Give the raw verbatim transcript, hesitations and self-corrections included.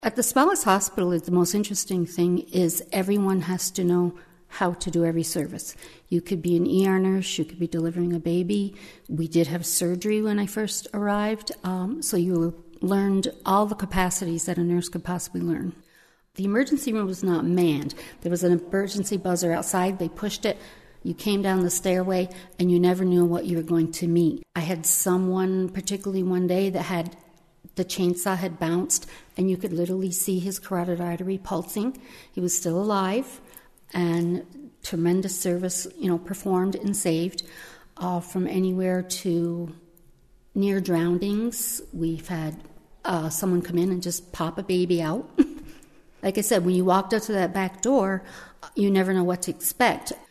At the Smiles Hospital, the most interesting thing is everyone has to know how to do every service. You could be an E R nurse, you could be delivering a baby. We did have surgery when I first arrived, um, so you learned all the capacities that a nurse could possibly learn. The emergency room was not manned. There was an emergency buzzer outside. They pushed it. You came down the stairway, and you never knew what you were going to meet. I had someone, particularly one day, that had the chainsaw had bounced, and you could literally see his carotid artery pulsing. He was still alive, and tremendous service, you know, performed and saved. Uh, from anywhere to near drownings, we've had uh, someone come in and just pop a baby out. Like I said, when you walked up to that back door, you never know what to expect.